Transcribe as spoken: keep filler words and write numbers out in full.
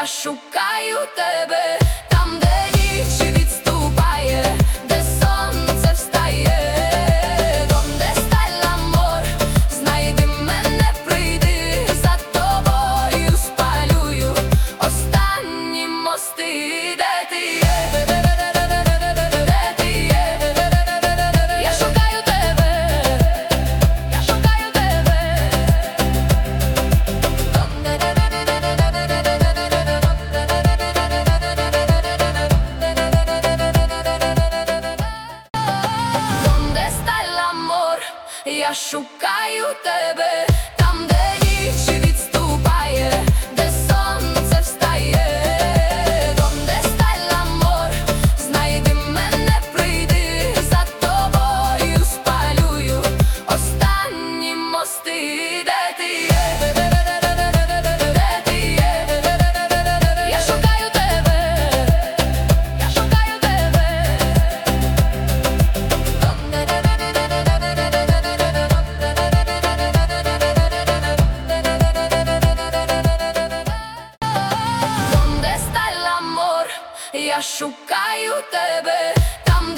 Я шукаю тебе там, де ніч відступає, де сонце встає. Donde está el amor? Знайди мене, прийди, за тобою спалюю останні мости. Де ти є? Де ти є? Я шукаю тебе, я шукаю тебе. Donde está el amor? Я шукаю тебе там, де ніч відступає, де сонце встає. Donde está el amor? Знайди мене, прийди, за тобою спалюю останні мости. Де ти є? Де ти є? Я шукаю тебе, я шукаю тебе. Donde está el amor? Я шукаю тебе